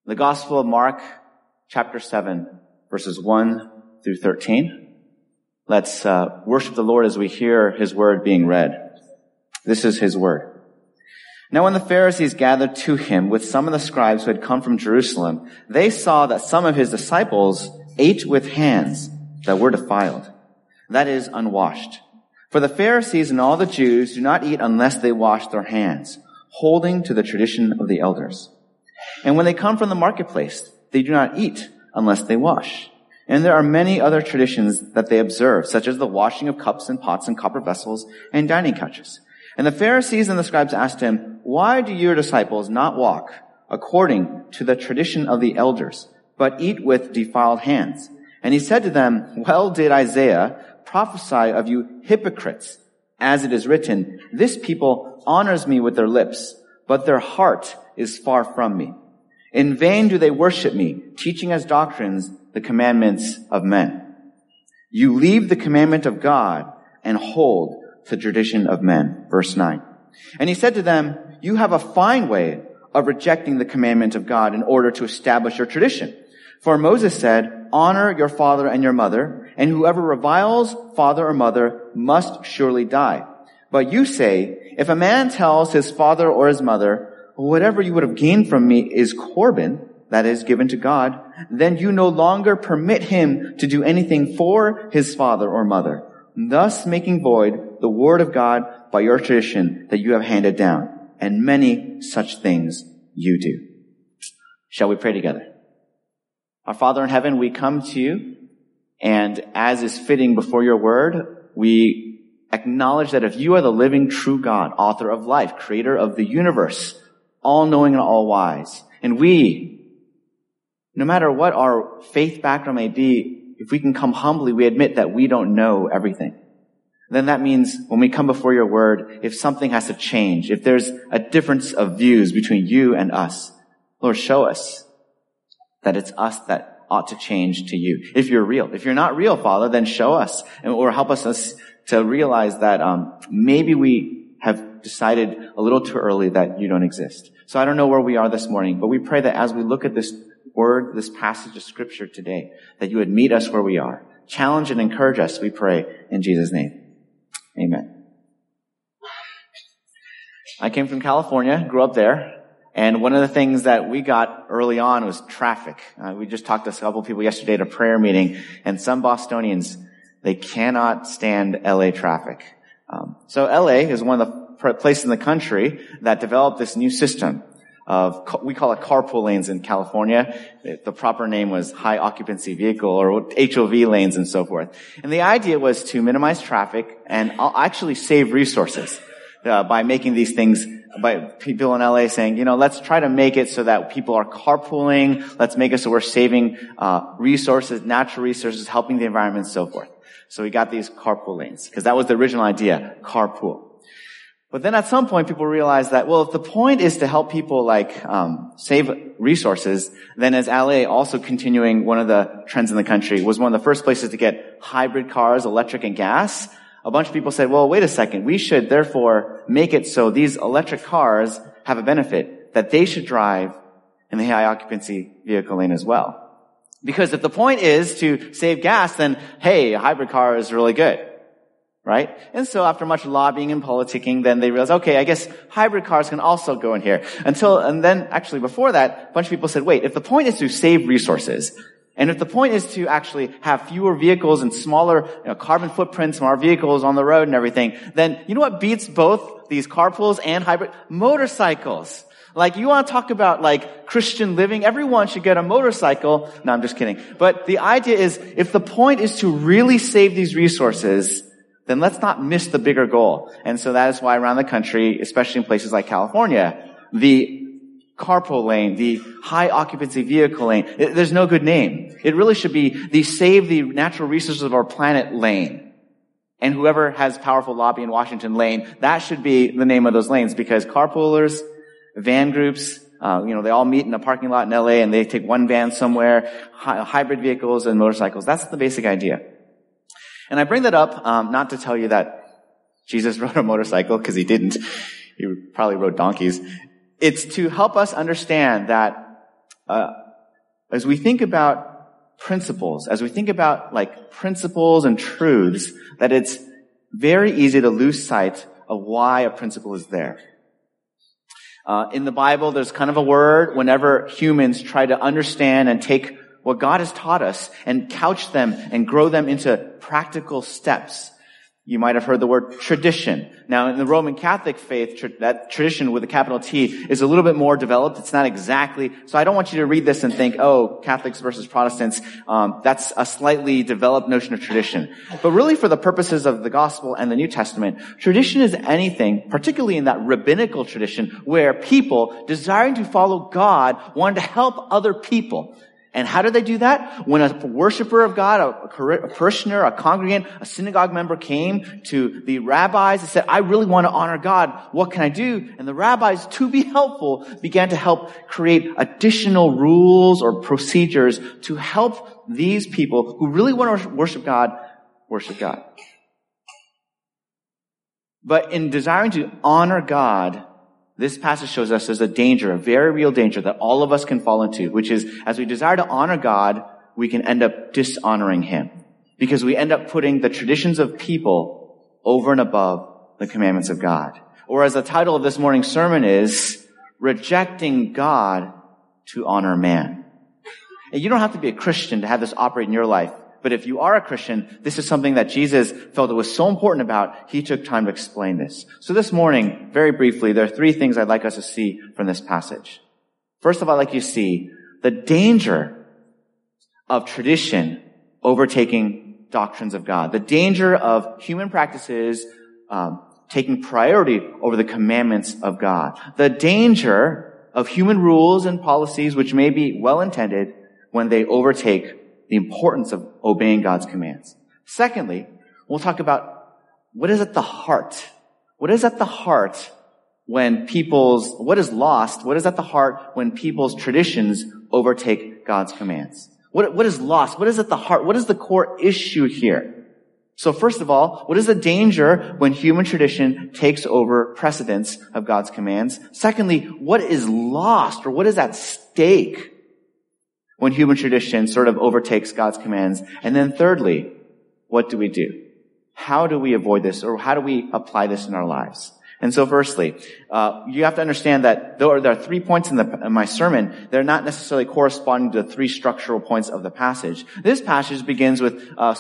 The Gospel of Mark, chapter 7, verses 1 through 13. Let's worship the Lord as we hear His word being read. This is His word. Now when the Pharisees gathered to Him with some of the scribes who had come from Jerusalem, they saw that some of His disciples ate with hands that were defiled, that is, unwashed. For the Pharisees and all the Jews do not eat unless they wash their hands, holding to the tradition of the elders. And when they come from the marketplace, they do not eat unless they wash. And there are many other traditions that they observe, such as the washing of cups and pots and copper vessels and dining couches. And the Pharisees and the scribes asked Him, "Why do your disciples not walk according to the tradition of the elders, but eat with defiled hands?" And He said to them, "Well did Isaiah prophesy of you hypocrites, as it is written, 'This people honors me with their lips, but their heart is far from me. In vain do they worship me, teaching as doctrines the commandments of men.' You leave the commandment of God and hold the tradition of men." Verse 9. And He said to them, "You have a fine way of rejecting the commandment of God in order to establish your tradition. For Moses said, 'Honor your father and your mother, and whoever reviles father or mother must surely die.' But you say, 'If a man tells his father or his mother, whatever you would have gained from me is Corban, that is, given to God,' then you no longer permit him to do anything for his father or mother, thus making void the word of God by your tradition that you have handed down. And many such things you do." Shall we pray together? Our Father in heaven, we come to you, and as is fitting before your word, we acknowledge that if you are the living, true God, author of life, creator of the universe, all-knowing and all-wise, and we, no matter what our faith background may be, if we can come humbly, we admit that we don't know everything. Then that means when we come before your word, if something has to change, if there's a difference of views between you and us, Lord, show us that it's us that ought to change to you. If you're real. If you're not real, Father, then show us or help us to realize that maybe we have decided a little too early that you don't exist. So I don't know where we are this morning, but we pray that as we look at this word, this passage of Scripture today, that you would meet us where we are. Challenge and encourage us, we pray, in Jesus' name. Amen. I came from California, grew up there, and one of the things that we got early on was traffic. We just talked to a couple of people yesterday at a prayer meeting, and some Bostonians, they cannot stand LA traffic. So LA is one of the places in the country that developed this new system of, we call it carpool lanes in California. The proper name was high occupancy vehicle or HOV lanes and so forth. And the idea was to minimize traffic and actually save resources by making these things, by people in LA saying, let's try to make it so that people are carpooling. Let's make it so we're saving resources, natural resources, helping the environment and so forth. So we got these carpool lanes because that was the original idea, carpool. But then at some point people realized that, well, if the point is to help people save resources, then as LA also continuing one of the trends in the country was one of the first places to get hybrid cars, electric and gas. A bunch of people said, well, wait a second, we should therefore make it so these electric cars have a benefit that they should drive in the high occupancy vehicle lane as well. Because if the point is to save gas, then hey, a hybrid car is really good. Right? And so after much lobbying and politicking, then they realized, okay, I guess hybrid cars can also go in here. And then actually before that, a bunch of people said, wait, if the point is to save resources, and if the point is to actually have fewer vehicles and smaller carbon footprints from our vehicles on the road and everything, then you know what beats both these carpools and hybrid? Motorcycles. You want to talk about Christian living? Everyone should get a motorcycle. No, I'm just kidding. But the idea is, if the point is to really save these resources, then let's not miss the bigger goal. And so that is why around the country, especially in places like California, the carpool lane, the high occupancy vehicle lane, there's no good name. It really should be the save the natural resources of our planet lane. And whoever has powerful lobby in Washington lane, that should be the name of those lanes, because carpoolers, van groups, they all meet in a parking lot in LA and they take one van somewhere, hybrid vehicles and motorcycles. That's the basic idea. And I bring that up not to tell you that Jesus rode a motorcycle, because he didn't. He probably rode donkeys. It's to help us understand that as we think about principles, as we think about principles and truths, that it's very easy to lose sight of why a principle is there. In the Bible, there's kind of a word whenever humans try to understand and take what God has taught us and couch them and grow them into practical steps. You might have heard the word tradition. Now, in the Roman Catholic faith, that tradition with a capital T is a little bit more developed. It's not exactly, so I don't want you to read this and think, oh, Catholics versus Protestants, that's a slightly developed notion of tradition. But really, for the purposes of the Gospel and the New Testament, tradition is anything, particularly in that rabbinical tradition, where people, desiring to follow God, wanted to help other people. And how did they do that? When a worshiper of God, a parishioner, a congregant, a synagogue member came to the rabbis and said, I really want to honor God. What can I do? And the rabbis, to be helpful, began to help create additional rules or procedures to help these people who really want to worship God, worship God. But in desiring to honor God, this passage shows us there's a danger, a very real danger that all of us can fall into, which is as we desire to honor God, we can end up dishonoring Him because we end up putting the traditions of people over and above the commandments of God. Or as the title of this morning's sermon is, Rejecting God to Honor Man. And you don't have to be a Christian to have this operate in your life. But if you are a Christian, this is something that Jesus felt it was so important about, He took time to explain this. So this morning, very briefly, there are three things I'd like us to see from this passage. First of all, I'd like you to see the danger of tradition overtaking doctrines of God. The danger of human practices taking priority over the commandments of God. The danger of human rules and policies, which may be well-intended, when they overtake the importance of obeying God's commands. Secondly, we'll talk about what is at the heart. What is at the heart when what is lost? What is at the heart when people's traditions overtake God's commands? What is lost? What is at the heart? What is the core issue here? So first of all, what is the danger when human tradition takes over precedence of God's commands? Secondly, what is lost or what is at stake when human tradition sort of overtakes God's commands? And then thirdly, what do we do? How do we avoid this, or how do we apply this in our lives? And so firstly, you have to understand that though there are 3 points in my sermon, they're not necessarily corresponding to the 3 structural points of the passage. This passage begins with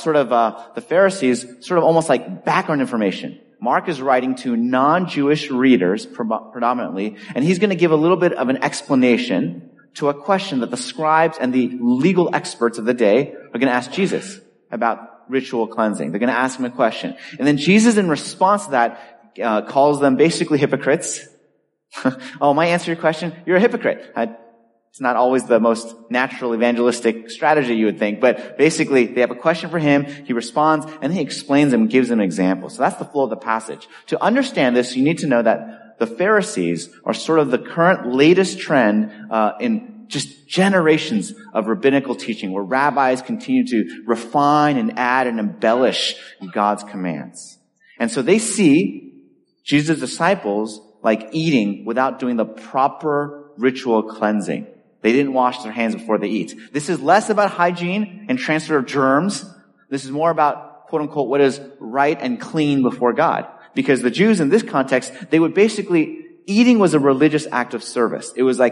the Pharisees, sort of almost like background information. Mark is writing to non-Jewish readers predominantly, and he's going to give a little bit of an explanation to a question that the scribes and the legal experts of the day are going to ask Jesus about ritual cleansing. They're going to ask him a question. And then Jesus, in response to that, calls them basically hypocrites. Oh, my answer to your question? You're a hypocrite. It's not always the most natural evangelistic strategy, you would think, but basically they have a question for him, he responds, and then he explains them and gives them an example. So that's the flow of the passage. To understand this, you need to know that the Pharisees are sort of the current latest trend in just generations of rabbinical teaching, where rabbis continue to refine and add and embellish God's commands. And so they see Jesus' disciples like eating without doing the proper ritual cleansing. They didn't wash their hands before they eat. This is less about hygiene and transfer of germs. This is more about, quote unquote, what is right and clean before God. Because the Jews in this context, they would basically, eating was a religious act of service. It was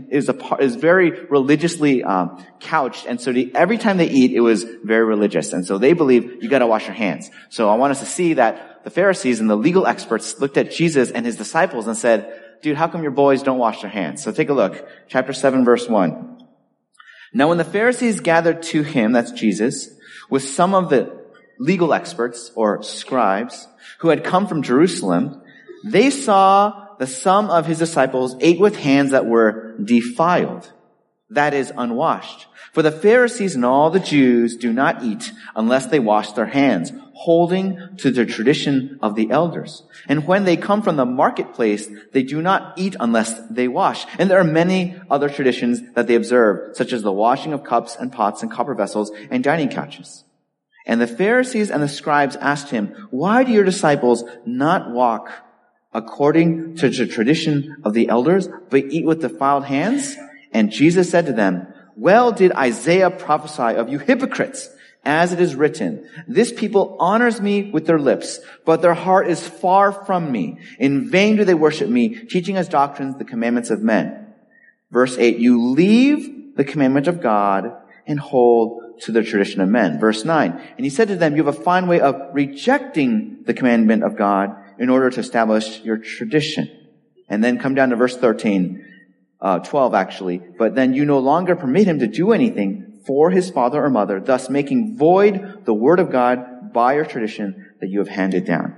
very religiously couched, and so every time they eat, it was very religious. And so they believe you got to wash your hands. So I want us to see that the Pharisees and the legal experts looked at Jesus and his disciples and said, "Dude, how come your boys don't wash their hands?" So take a look, chapter 7, verse 1. Now, when the Pharisees gathered to him, that's Jesus, with some of the legal experts or scribes who had come from Jerusalem, they saw that some of his disciples ate with hands that were defiled, that is, unwashed. For the Pharisees and all the Jews do not eat unless they wash their hands, holding to the tradition of the elders. And when they come from the marketplace, they do not eat unless they wash. And there are many other traditions that they observe, such as the washing of cups and pots and copper vessels and dining couches. And the Pharisees and the scribes asked him, "Why do your disciples not walk according to the tradition of the elders, but eat with defiled hands?" And Jesus said to them, well did Isaiah prophesy of you hypocrites, as it is written, this people honors me with their lips, but their heart is far from me. In vain do they worship me, teaching as doctrines the commandments of men. Verse 8, you leave the commandment of God and hold to the tradition of men. Verse 9, and he said to them, you have a fine way of rejecting the commandment of God in order to establish your tradition. And then come down to verse 12 actually. But then you no longer permit him to do anything for his father or mother, thus making void the word of God by your tradition that you have handed down.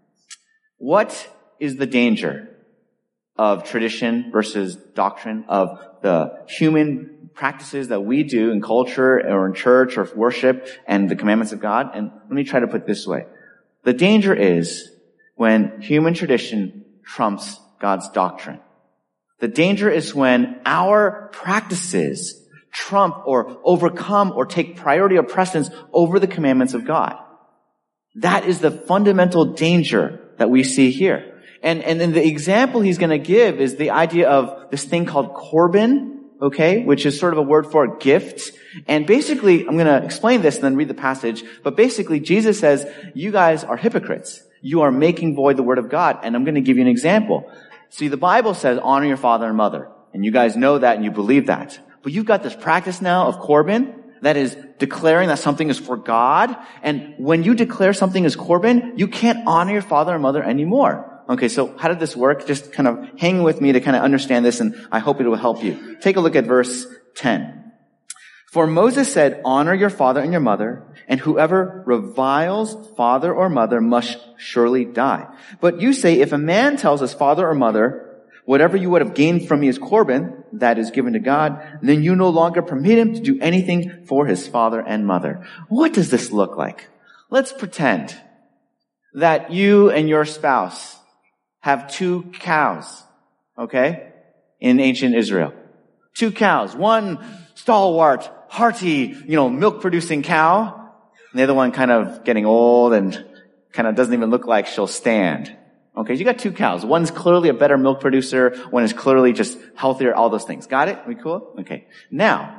What is the danger of tradition versus doctrine, of the human practices that we do in culture or in church or worship and the commandments of God? And let me try to put it this way. The danger is when human tradition trumps God's doctrine. The danger is when our practices trump or overcome or take priority or precedence over the commandments of God. That is the fundamental danger that we see here. And then the example he's going to give is the idea of this thing called Corban, okay, which is sort of a word for gift. And basically, I'm going to explain this and then read the passage, but basically Jesus says, you guys are hypocrites. You are making void the word of God, and I'm going to give you an example. See, the Bible says, honor your father and mother, and you guys know that and you believe that. But you've got this practice now of Corban that is declaring that something is for God. And when you declare something is Corban, you can't honor your father and mother anymore. Okay, so how did this work? Just kind of hang with me to kind of understand this, and I hope it will help you. Take a look at verse 10. For Moses said, honor your father and your mother, and whoever reviles father or mother must surely die. But you say, if a man tells his father or mother, whatever you would have gained from me is Corban, that is given to God, then you no longer permit him to do anything for his father and mother. What does this look like? Let's pretend that you and your spouse have 2 cows, okay, in ancient Israel. 2 cows. One stalwart, hearty, milk-producing cow. And the other one kind of getting old and kind of doesn't even look like she'll stand. Okay, you got 2 cows. One's clearly a better milk producer. One is clearly just healthier, all those things. Got it? We cool? Okay. Now,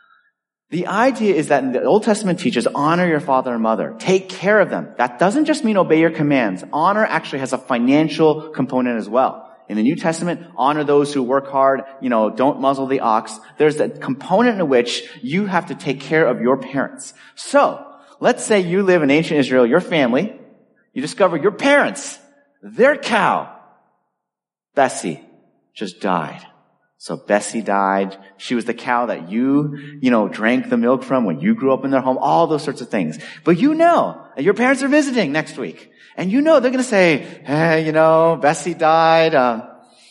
the idea is that in the Old Testament teaches, honor your father and mother. Take care of them. That doesn't just mean obey your commands. Honor actually has a financial component as well. In the New Testament, honor those who work hard, don't muzzle the ox. There's a component in which you have to take care of your parents. So, let's say you live in ancient Israel, your family, you discover your parents, their cow, Bessie, just died. So Bessie died. She was the cow that you drank the milk from when you grew up in their home, all those sorts of things. But your parents are visiting next week. And they're going to say, hey, Bessie died.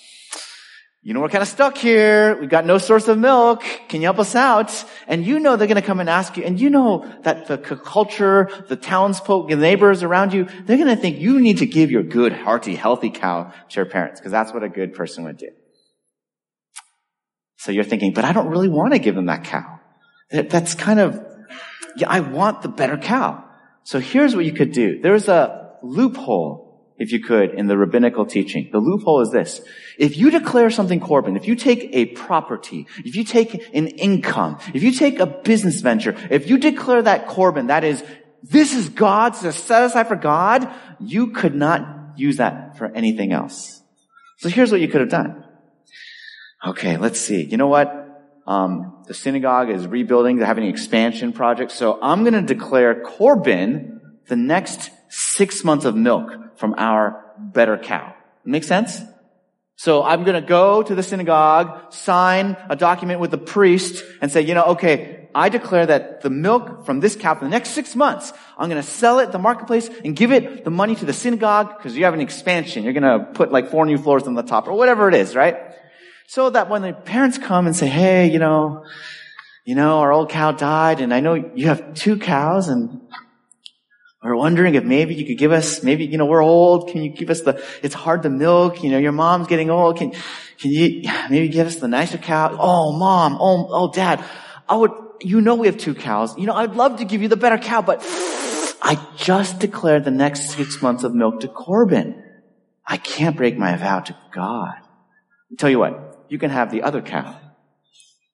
We're kind of stuck here. We've got no source of milk. Can you help us out? And they're going to come and ask you. And that the culture, the townsfolk, the neighbors around you, they're going to think you need to give your good, hearty, healthy cow to your parents, because that's what a good person would do. So you're thinking, but I don't really want to give them that cow. That's kind of, I want the better cow. So here's what you could do. There's a loophole, if you could, in the rabbinical teaching. The loophole is this. If you declare something Corban, if you take a property, if you take an income, if you take a business venture, if you declare that Corban, that is, this is God's, it's set aside for God, you could not use that for anything else. So here's what you could have done. Okay, let's see. You know what? The synagogue is rebuilding. They're having an expansion project. So I'm going to declare Corban the next 6 months of milk from our better cow. Make sense? So I'm going to go to the synagogue, sign a document with the priest, and say, okay, I declare that the milk from this cow for the next 6 months, I'm going to sell it at the marketplace and give it the money to the synagogue because you have an expansion. You're going to put like 4 new floors on the top or whatever it is, right? So that when the parents come and say, hey, our old cow died and I know you have 2 cows and we're wondering if maybe you could give us, we're old. Can you give us it's hard to milk. Your mom's getting old. Can you maybe give us the nicer cow? Oh, mom. Oh, dad. We have 2 cows. I'd love to give you the better cow, but I just declared the next 6 months of milk to Corban. I can't break my vow to God. I'll tell you what, you can have the other cow.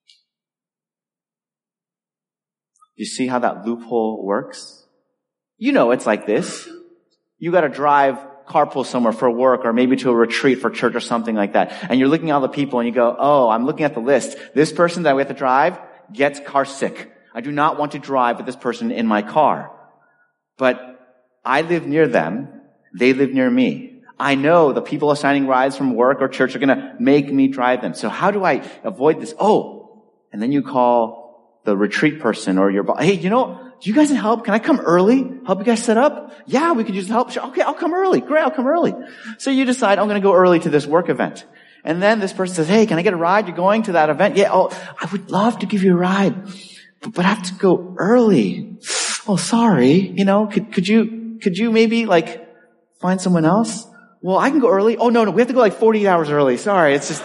You see how that loophole works? You know it's like this. You got to drive carpool somewhere for work or maybe to a retreat for church or something like that. And you're looking at all the people and you go, oh, I'm looking at the list. This person that we have to drive gets car sick. I do not want to drive with this person in my car. But I live near them. They live near me. I know the people assigning rides from work or church are going to make me drive them. So how do I avoid this? Oh, and then you call the retreat person or your boss. Hey, do you guys need help? Can I come early? Help you guys set up? Yeah, we could use help. Sure. Okay, I'll come early. Great, I'll come early. So you decide, I'm going to go early to this work event. And then this person says, hey, can I get a ride? You're going to that event? Yeah, I would love to give you a ride, but I have to go early. Oh, sorry. Could you maybe find someone else? Well, I can go early. Oh, no, we have to go 48 hours early. Sorry, it's just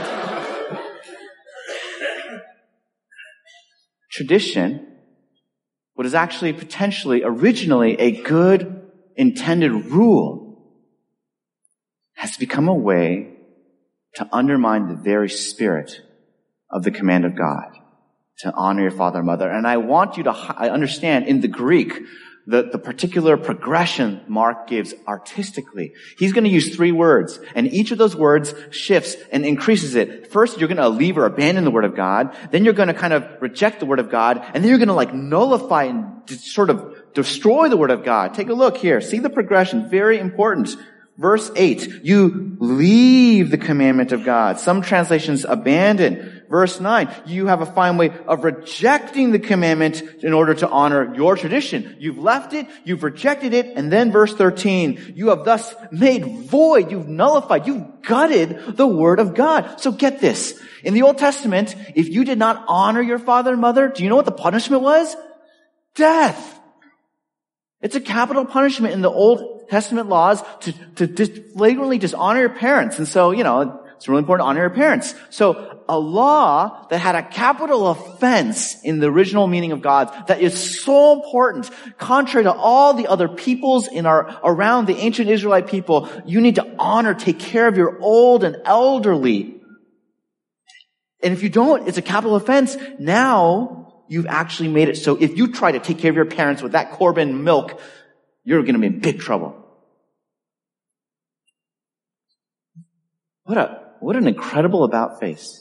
tradition. What is actually potentially, originally, a good intended rule has become a way to undermine the very spirit of the command of God, to honor your father and mother. And I want you to understand in the Greek, the particular progression Mark gives artistically. He's going to use 3 words, and each of those words shifts and increases it. First, you're going to leave or abandon the word of God. Then you're going to kind of reject the word of God. And then you're going to nullify and sort of destroy the word of God. Take a look here. See the progression. Very important. Verse 8, you leave the commandment of God. Some translations abandon. Verse 9, you have a fine way of rejecting the commandment in order to honor your tradition. You've left it, you've rejected it, and then verse 13, you have thus made void, you've nullified, you've gutted the word of God. So get this. In the Old Testament, if you did not honor your father and mother, do you know what the punishment was? Death. It's a capital punishment in the Old Testament laws to flagrantly dishonor your parents. And so, it's really important to honor your parents. So a law that had a capital offense in the original meaning of God that is so important, contrary to all the other peoples around the ancient Israelite people, you need to honor, take care of your old and elderly. And if you don't, it's a capital offense. Now, you've actually made it so if you try to take care of your parents with that Corbin milk, you're going to be in big trouble. What an incredible about face.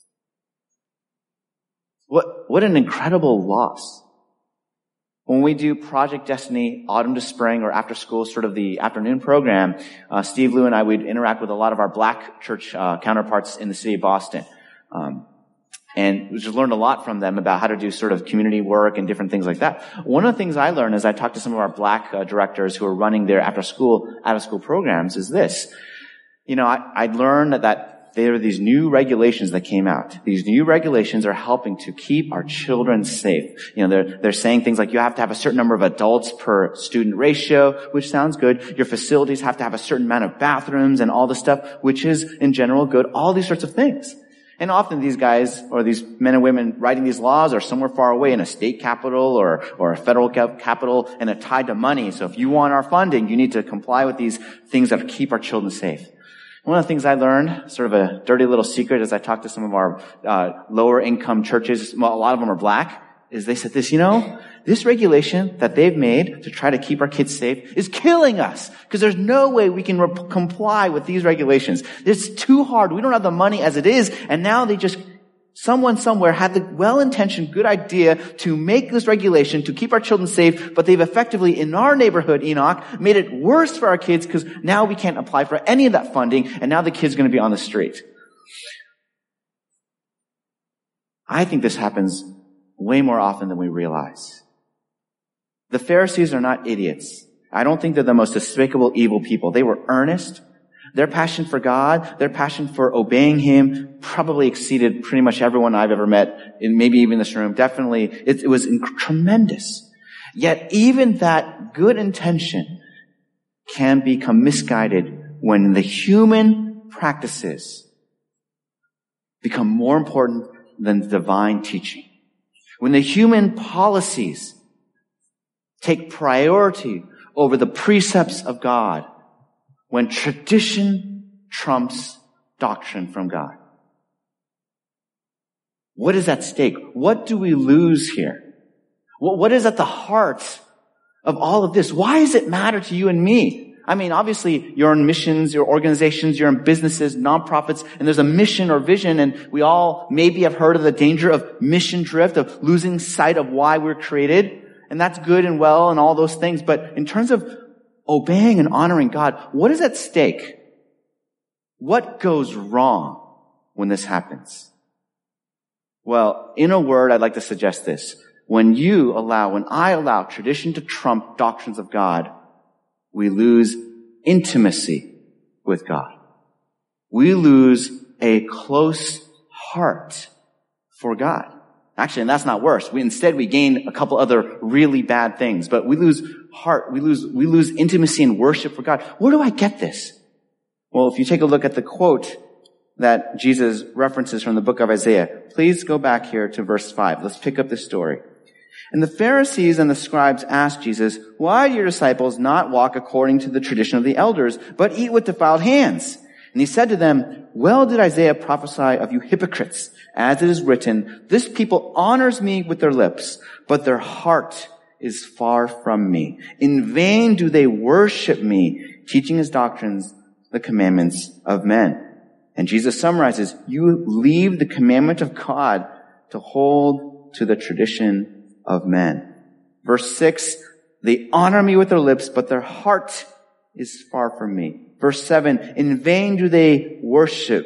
What an incredible loss. When we do Project Destiny, autumn to spring, or after school, sort of the afternoon program, Steve, Lou, and I would interact with a lot of our black church counterparts in the city of Boston. And we just learned a lot from them about how to do sort of community work and different things like that. One of the things I learned as I talked to some of our black directors who are running their out-of-school programs is this. I learned that there are these new regulations that came out. These new regulations are helping to keep our children safe. They're saying things like you have to have a certain number of adults per student ratio, which sounds good. Your facilities have to have a certain amount of bathrooms and all this stuff, which is in general good. All these sorts of things. And often these guys, or these men and women writing these laws, are somewhere far away in a state capital or a federal capital, and they're tied to money. So if you want our funding, you need to comply with these things that keep our children safe. One of the things I learned, sort of a dirty little secret, as I talked to some of our lower income churches, a lot of them are black, is they said this, this regulation that they've made to try to keep our kids safe is killing us because there's no way we can comply with these regulations. It's too hard. We don't have the money as it is. And now someone somewhere had the well-intentioned good idea to make this regulation to keep our children safe, but they've effectively, in our neighborhood, Enoch, made it worse for our kids because now we can't apply for any of that funding, and now the kid's going to be on the street. I think this happens way more often than we realize. The Pharisees are not idiots. I don't think they're the most despicable, evil people. They were earnest. Their passion for God, their passion for obeying Him probably exceeded pretty much everyone I've ever met, and maybe even this room. Definitely, it was tremendous. Yet even that good intention can become misguided when the human practices become more important than the divine teaching. When the human policies take priority over the precepts of God, when tradition trumps doctrine from God. What is at stake? What do we lose here? What is at the heart of all of this? Why does it matter to you and me? I mean, obviously, you're in missions, you're organizations, you're in businesses, nonprofits, and there's a mission or vision, and we all maybe have heard of the danger of mission drift, of losing sight of why we're created, and that's good and well and all those things. But in terms of obeying and honoring God, what is at stake? What goes wrong when this happens? Well, in a word, I'd like to suggest this. When I allow tradition to trump doctrines of God, we lose intimacy with God. We lose a close heart for God. Actually, and that's not worse. Instead we gain a couple other really bad things. But we lose heart. We lose intimacy and worship for God. Where do I get this? Well, if you take a look at the quote that Jesus references from the book of Isaiah, please go back here to verse 5. Let's pick up this story. And the Pharisees and the scribes asked Jesus, "Why do your disciples not walk according to the tradition of the elders, but eat with defiled hands?" And he said to them, "Well did Isaiah prophesy of you hypocrites, as it is written, 'This people honors me with their lips, but their heart is far from me. In vain do they worship me, teaching as doctrines the commandments of men.'" And Jesus summarizes, "You leave the commandment of God to hold to the tradition of men." Verse 6, "They honor me with their lips, but their heart is far from me." Verse 7, "In vain do they worship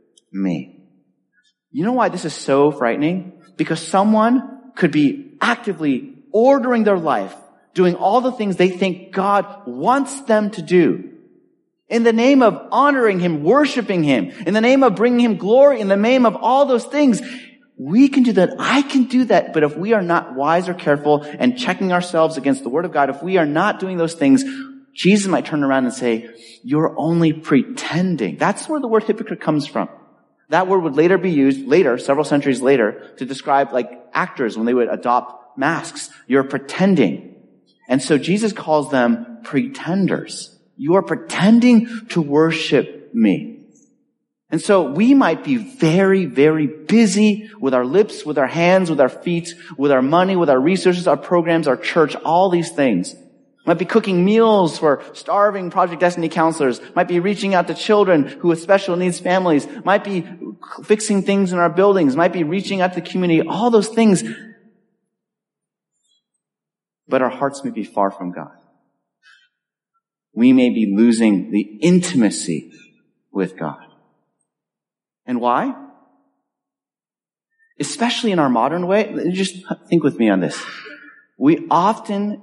me." You know why this is so frightening? Because someone could be actively ordering their life, doing all the things they think God wants them to do, in the name of honoring Him, worshiping Him, in the name of bringing Him glory, in the name of all those things. We can do that. I can do that. But if we are not wise or careful and checking ourselves against the Word of God, if we are not doing those things, Jesus might turn around and say, "You're only pretending." That's where the word hypocrite comes from. That word would later be used, several centuries later, to describe like actors when they would adopt masks. You're pretending. And so Jesus calls them pretenders. You are pretending to worship me. And so we might be very, very busy with our lips, with our hands, with our feet, with our money, with our resources, our programs, our church, all these things. Might be cooking meals for starving Project Destiny counselors. Might be reaching out to children who have special needs families. Might be fixing things in our buildings. Might be reaching out to the community. All those things. But our hearts may be far from God. We may be losing the intimacy with God. And why? Especially in our modern way, just think with me on this. We often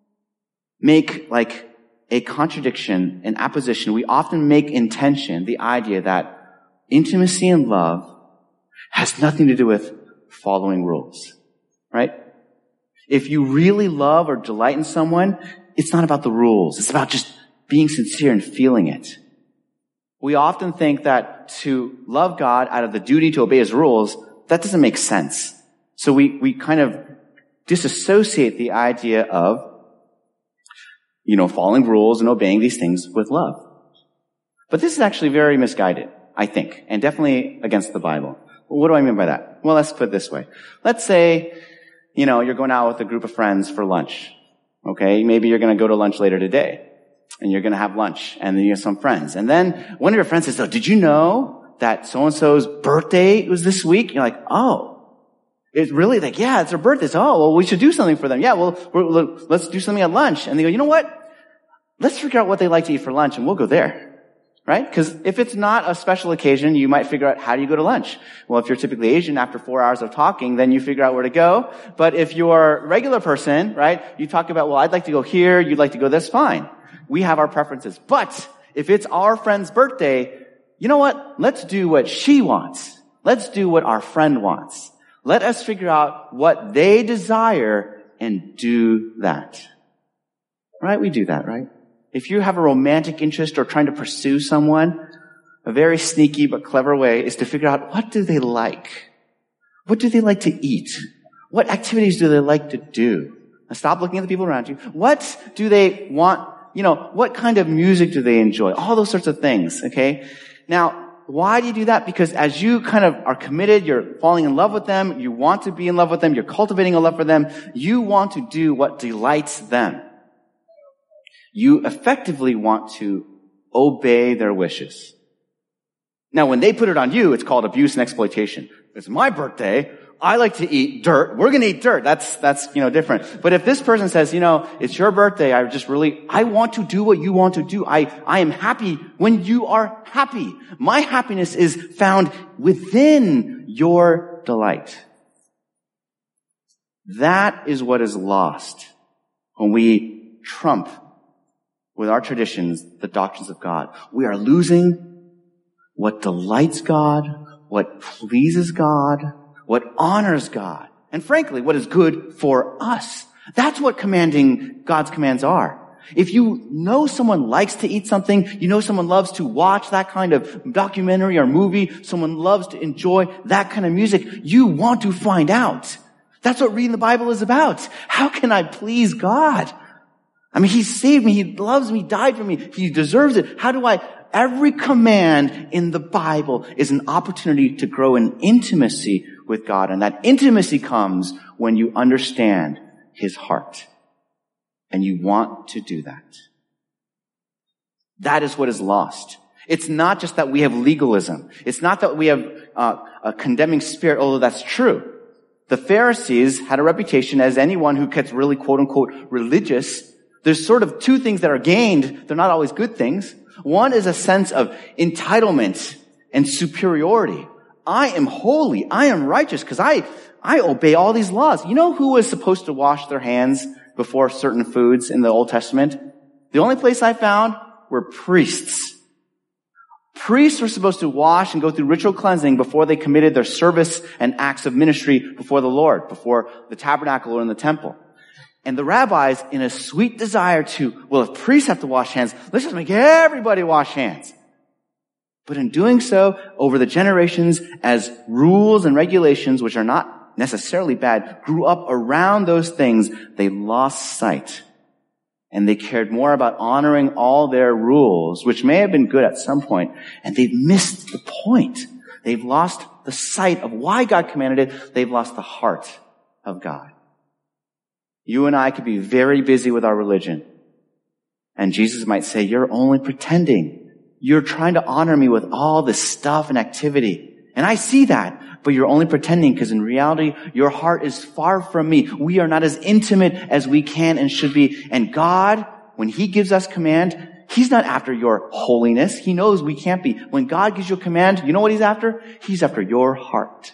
make like a contradiction, an apposition. We often make in tension the idea that intimacy and love has nothing to do with following rules, right? If you really love or delight in someone, it's not about the rules. It's about just being sincere and feeling it. We often think that to love God out of the duty to obey His rules, that doesn't make sense. So we kind of disassociate the idea of, following rules and obeying these things with love. But this is actually very misguided, I think, and definitely against the Bible. What do I mean by that? Well, let's put it this way. Let's say, you're going out with a group of friends for lunch. Okay? Maybe you're going to go to lunch later today. And you're going to have lunch, and then you have some friends. And then one of your friends says, "Oh, did you know that so-and-so's birthday was this week?" And you're like, "Oh, it's really like, yeah, it's their birthday. So, oh, well, we should do something for them. Yeah, well, let's do something at lunch." And they go, "You know what? Let's figure out what they like to eat for lunch, and we'll go there." Right? Because if it's not a special occasion, you might figure out how do you go to lunch. Well, if you're typically Asian, after 4 hours of talking, then you figure out where to go. But if you're a regular person, right, you talk about, well, I'd like to go here, you'd like to go this, fine. We have our preferences. But if it's our friend's birthday, you know what? Let's do what she wants. Let's do what our friend wants. Let us figure out what they desire and do that. Right? We do that, right? If you have a romantic interest or trying to pursue someone, a very sneaky but clever way is to figure out, what do they like? What do they like to eat? What activities do they like to do? Now stop looking at the people around you. What do they want? What kind of music do they enjoy? All those sorts of things, okay? Now, why do you do that? Because as you kind of are committed, you're falling in love with them, you want to be in love with them, you're cultivating a love for them, you want to do what delights them. You effectively want to obey their wishes. Now, when they put it on you, it's called abuse and exploitation. It's my birthday. I like to eat dirt. We're going to eat dirt. That's different. But if this person says, it's your birthday, I want to do what you want to do. I am happy when you are happy. My happiness is found within your delight. That is what is lost when we trump with our traditions the doctrines of God. We are losing what delights God, what pleases God, what honors God, and frankly, what is good for us. That's what God's commands are. If you know someone likes to eat something, you know someone loves to watch that kind of documentary or movie, someone loves to enjoy that kind of music, you want to find out. That's what reading the Bible is about. How can I please God? He saved me, He loves me, died for me, He deserves it. Every command in the Bible is an opportunity to grow in intimacy with God. And that intimacy comes when you understand His heart. And you want to do that. That is what is lost. It's not just that we have legalism. It's not that we have a condemning spirit, although that's true. The Pharisees had a reputation as anyone who gets really quote-unquote religious. There's sort of two things that are gained. They're not always good things. One is a sense of entitlement and superiority. I am holy. I am righteous because I obey all these laws. You know who was supposed to wash their hands before certain foods in the Old Testament? The only place I found were priests. Priests were supposed to wash and go through ritual cleansing before they committed their service and acts of ministry before the Lord, before the tabernacle or in the temple. And the rabbis, in a sweet desire if priests have to wash hands, let's just make everybody wash hands. But in doing so, over the generations, as rules and regulations, which are not necessarily bad, grew up around those things, they lost sight. And they cared more about honoring all their rules, which may have been good at some point, and they've missed the point. They've lost the sight of why God commanded it. They've lost the heart of God. You and I could be very busy with our religion. And Jesus might say, you're only pretending. You're trying to honor me with all this stuff and activity. And I see that, but you're only pretending because in reality, your heart is far from me. We are not as intimate as we can and should be. And God, when He gives us command, He's not after your holiness. He knows we can't be. When God gives you a command, you know what He's after? He's after your heart.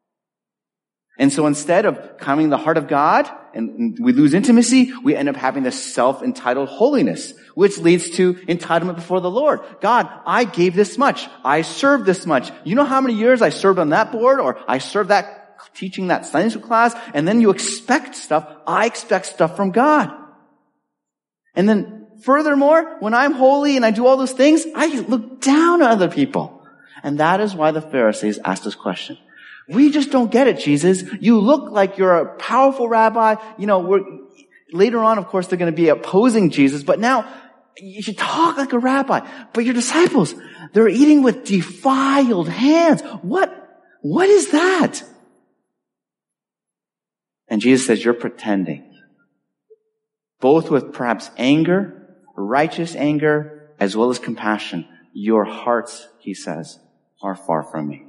And so instead of coming the heart of God, and we lose intimacy, we end up having this self-entitled holiness, which leads to entitlement before the Lord. God, I gave this much. I served this much. You know how many years I served on that board, or I served teaching that Sunday school class, and then you expect stuff. I expect stuff from God. And then furthermore, when I'm holy and I do all those things, I look down on other people. And that is why the Pharisees asked this question. We just don't get it, Jesus. You look like you're a powerful rabbi. Later on, of course, they're going to be opposing Jesus, but now you should talk like a rabbi. But your disciples, they're eating with defiled hands. What is that? And Jesus says, you're pretending. Both with perhaps anger, righteous anger, as well as compassion. Your hearts, He says, are far from me.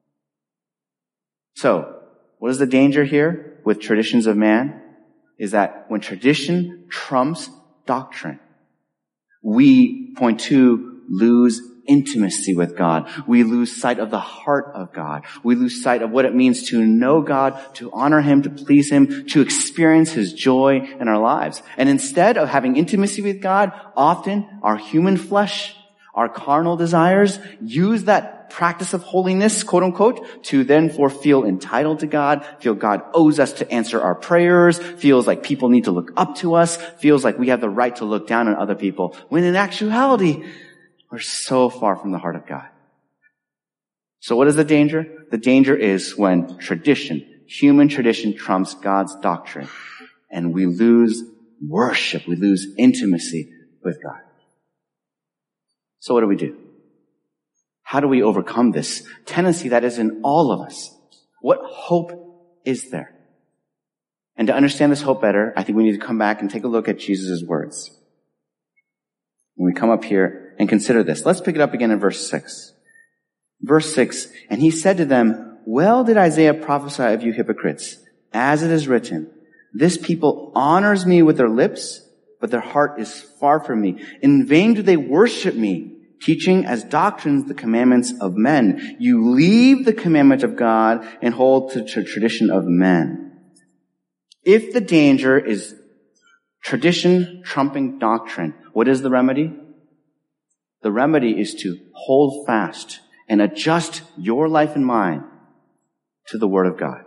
So, what is the danger here with traditions of man? Is that when tradition trumps doctrine, we lose intimacy with God. We lose sight of the heart of God. We lose sight of what it means to know God, to honor Him, to please Him, to experience His joy in our lives. And instead of having intimacy with God, often our human flesh, our carnal desires, use that practice of holiness, quote unquote, to then feel entitled to God, feel God owes us to answer our prayers, feels like people need to look up to us, feels like we have the right to look down on other people, when in actuality, we're so far from the heart of God. So what is the danger? The danger is when human tradition trumps God's doctrine, and we lose worship, we lose intimacy with God. So what do we do? How do we overcome this tendency that is in all of us? What hope is there? And to understand this hope better, I think we need to come back and take a look at Jesus' words. When we come up here and consider this, let's pick it up again in verse 6. Verse 6, and he said to them, well did Isaiah prophesy of you hypocrites, as it is written, this people honors me with their lips, but their heart is far from me. In vain do they worship me, teaching as doctrines the commandments of men. You leave the commandment of God and hold to the tradition of men. If the danger is tradition trumping doctrine, what is the remedy? The remedy is to hold fast and adjust your life and mine to the Word of God.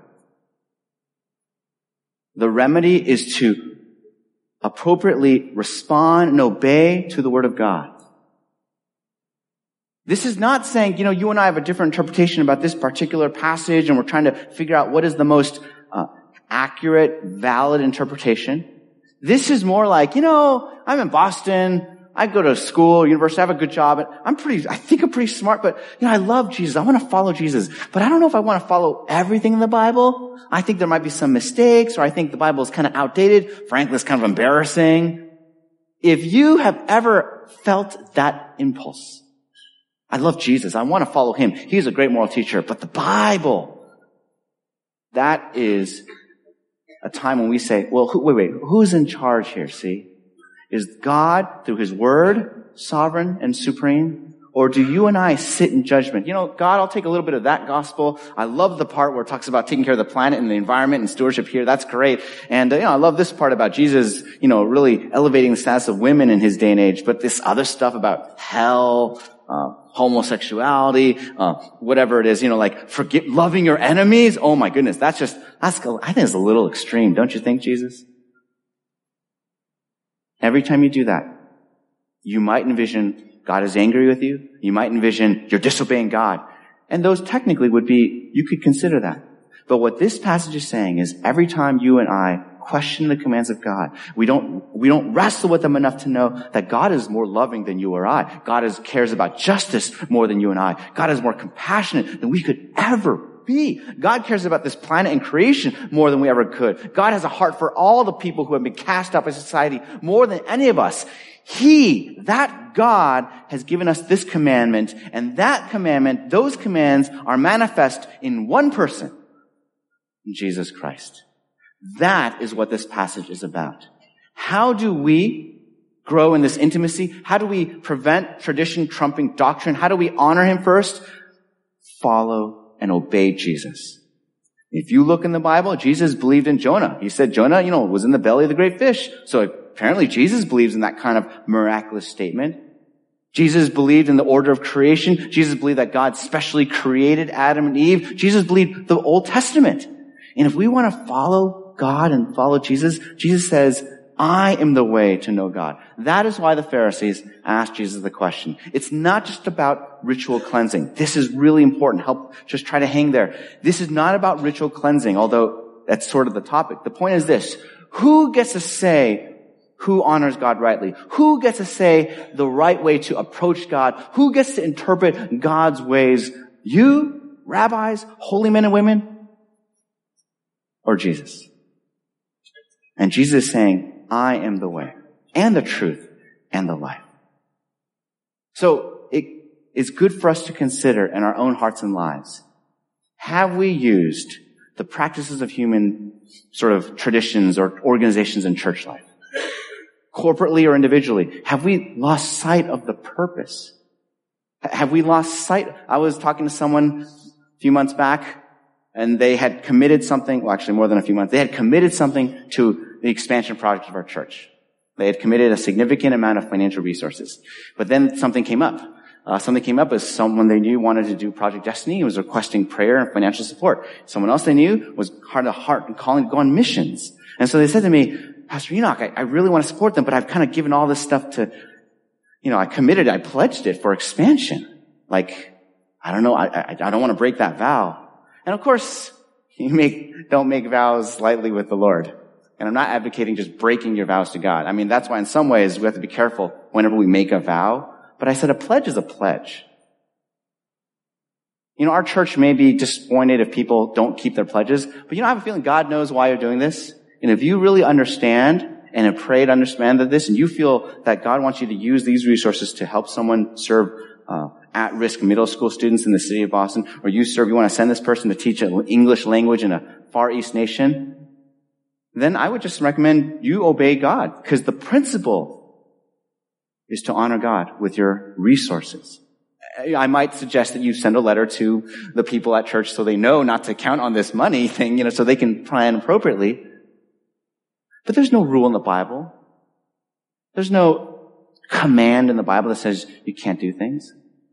The remedy is to appropriately respond and obey to the Word of God. This is not saying, you and I have a different interpretation about this particular passage and we're trying to figure out what is the most accurate, valid interpretation. This is more like, I'm in Boston, I go to school, university, I have a good job, and I think I'm pretty smart, but, I love Jesus. I want to follow Jesus, but I don't know if I want to follow everything in the Bible. I think there might be some mistakes, or I think the Bible is kind of outdated. Frankly, it's kind of embarrassing. If you have ever felt that impulse, I love Jesus, I want to follow him. He's a great moral teacher, but the Bible, that is a time when we say, well, who's in charge here, see? Is God, through his word, sovereign and supreme? Or do you and I sit in judgment? God, I'll take a little bit of that gospel. I love the part where it talks about taking care of the planet and the environment and stewardship here. That's great. And, I love this part about Jesus, really elevating the status of women in his day and age. But this other stuff about hell, homosexuality, whatever it is, loving your enemies. Oh my goodness. I think it's a little extreme. Don't you think, Jesus? Every time you do that, you might envision God is angry with you. You might envision you're disobeying God. And those technically would be, you could consider that. But what this passage is saying is every time you and I question the commands of God, we don't wrestle with them enough to know that God is more loving than you or I. God cares about justice more than you and I. God is more compassionate than we could ever be. God cares about this planet and creation more than we ever could. God has a heart for all the people who have been cast out by society more than any of us. That God has given us this commandment, and that commandment, those commands are manifest in one person, in Jesus Christ. That is what this passage is about. How do we grow in this intimacy? How do we prevent tradition trumping doctrine? How do we honor him first? Follow and obey Jesus. If you look in the Bible, Jesus believed in Jonah. He said Jonah, was in the belly of the great fish. So apparently Jesus believes in that kind of miraculous statement. Jesus believed in the order of creation. Jesus believed that God specially created Adam and Eve. Jesus believed the Old Testament. And if we want to follow God and follow Jesus, Jesus says, I am the way to know God. That is why the Pharisees asked Jesus the question. It's not just about ritual cleansing. This is really important. Just try to hang there. This is not about ritual cleansing, although that's sort of the topic. The point is this. Who gets to say who honors God rightly? Who gets to say the right way to approach God? Who gets to interpret God's ways? You, rabbis, holy men and women, or Jesus? And Jesus is saying, I am the way and the truth and the life. So it is good for us to consider in our own hearts and lives. Have we used the practices of human sort of traditions or organizations in church life? Corporately or individually? Have we lost sight of the purpose? Have we lost sight? I was talking to someone a few months back, and they had committed something, well, actually more than a few months, they had committed something to the expansion project of our church. They had committed a significant amount of financial resources. But then something came up. Something came up as someone they knew wanted to do Project Destiny. He was requesting prayer and financial support. Someone else they knew was heart to heart and calling to go on missions. And so they said to me, Pastor Enoch, I really want to support them, but I've kind of given all this stuff to, I pledged it for expansion. I don't know, I don't want to break that vow. And of course, don't make vows lightly with the Lord. And I'm not advocating just breaking your vows to God. I mean, that's why in some ways we have to be careful whenever we make a vow. But I said a pledge is a pledge. Our church may be disappointed if people don't keep their pledges, but I have a feeling God knows why you're doing this. And if you really understand and have prayed to understand this, and you feel that God wants you to use these resources to help someone serve at-risk middle school students in the city of Boston, or you want to send this person to teach an English language in a Far East nation, then I would just recommend you obey God, because the principle is to honor God with your resources. I might suggest that you send a letter to the people at church so they know not to count on this money thing, so they can plan appropriately. But there's no rule in the Bible. There's no command in the Bible that says you can't do things.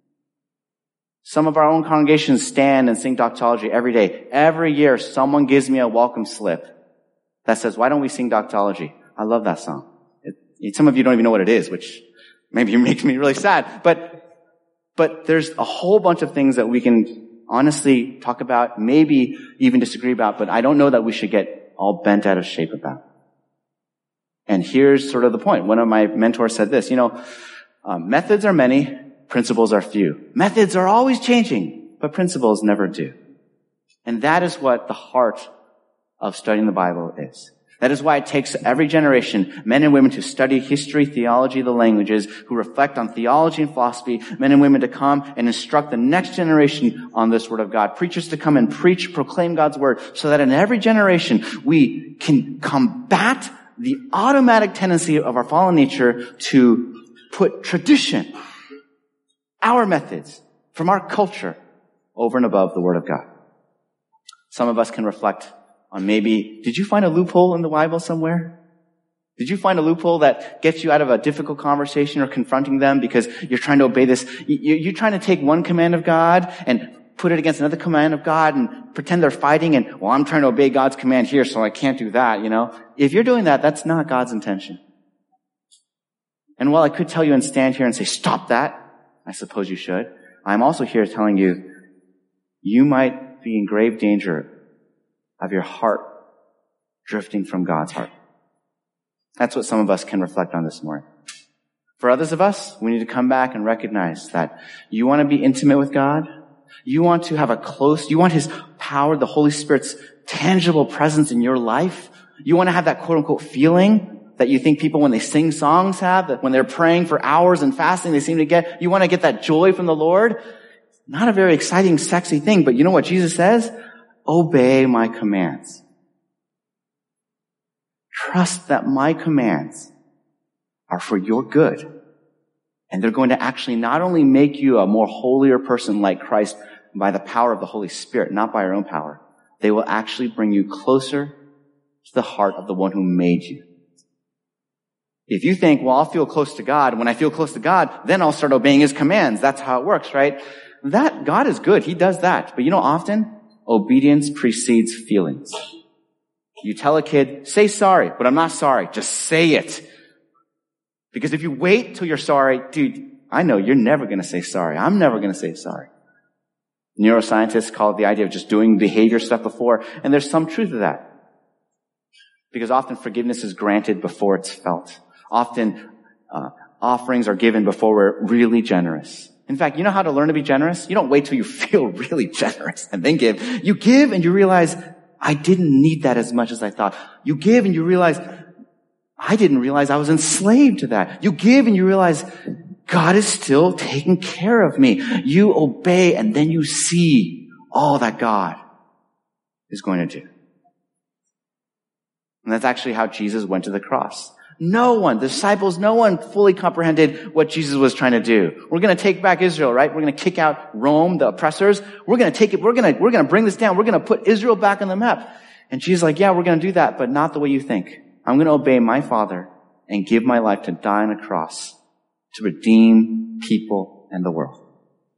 Some of our own congregations stand and sing doxology every day. Every year, someone gives me a welcome slip that says, why don't we sing doxology? I love that song. Some of you don't even know what it is, which maybe makes me really sad. But there's a whole bunch of things that we can honestly talk about, maybe even disagree about, but I don't know that we should get all bent out of shape about. And here's sort of the point. One of my mentors said this, methods are many, principles are few. Methods are always changing, but principles never do. And that is what the heart of studying the Bible is. That is why it takes every generation, men and women, to study history, theology, the languages, who reflect on theology and philosophy, men and women to come and instruct the next generation on this Word of God, preachers to come and preach, proclaim God's Word, so that in every generation we can combat the automatic tendency of our fallen nature to put tradition, our methods, from our culture over and above the Word of God. Some of us can reflect on maybe, did you find a loophole in the Bible somewhere? Did you find a loophole that gets you out of a difficult conversation or confronting them because you're trying to obey this? You're trying to take one command of God and put it against another command of God and pretend they're fighting and, I'm trying to obey God's command here, so I can't do that, If you're doing that, that's not God's intention. And while I could tell you and stand here and say, stop that, I suppose you should, I'm also here telling you, you might be in grave danger of your heart drifting from God's heart. That's what some of us can reflect on this morning. For others of us, we need to come back and recognize that you want to be intimate with God. You want to have you want His power, the Holy Spirit's tangible presence in your life. You want to have that quote unquote feeling that you think people when they sing songs have, that when they're praying for hours and fasting they seem to get. You want to get that joy from the Lord. Not a very exciting, sexy thing, but you know what Jesus says? Obey my commands. Trust that my commands are for your good. And they're going to actually not only make you a more holier person like Christ by the power of the Holy Spirit, not by your own power. They will actually bring you closer to the heart of the one who made you. If you think, I'll feel close to God. When I feel close to God, then I'll start obeying His commands. That's how it works, right? That God is good. He does that. But often obedience precedes feelings. You tell a kid, say sorry, but I'm not sorry. Just say it. Because if you wait till you're sorry, dude, I know you're never going to say sorry. I'm never going to say sorry. Neuroscientists call it the idea of just doing behavior stuff before, and there's some truth to that. Because often forgiveness is granted before it's felt. Often offerings are given before we're really generous. In fact, you know how to learn to be generous? You don't wait till you feel really generous and then give. You give and you realize, I didn't need that as much as I thought. You give and you realize, I didn't realize I was enslaved to that. You give and you realize, God is still taking care of me. You obey and then you see all that God is going to do. And that's actually how Jesus went to the cross. No one fully comprehended what Jesus was trying to do. We're going to take back Israel, right? We're going to kick out Rome, the oppressors. We're going to take it. We're going to bring this down. We're going to put Israel back on the map. And Jesus is like, yeah, we're going to do that, but not the way you think. I'm going to obey my Father and give my life to die on a cross to redeem people and the world.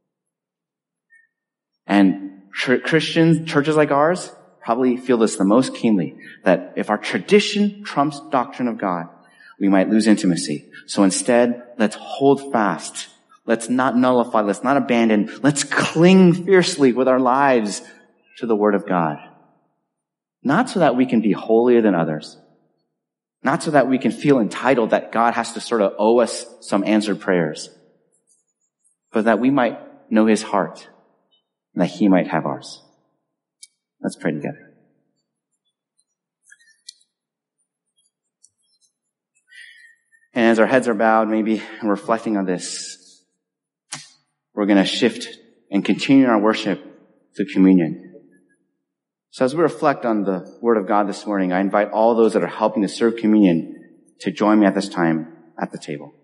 And Christians, churches like ours, probably feel this the most keenly, that if our tradition trumps doctrine of God, we might lose intimacy. So instead, let's hold fast. Let's not nullify. Let's not abandon. Let's cling fiercely with our lives to the Word of God. Not so that we can be holier than others. Not so that we can feel entitled that God has to sort of owe us some answered prayers. But that we might know His heart. and that he might have ours. Let's pray together. And as our heads are bowed, maybe reflecting on this, we're going to shift and continue our worship through communion. So as we reflect on the Word of God this morning, I invite all those that are helping to serve communion to join me at this time at the table.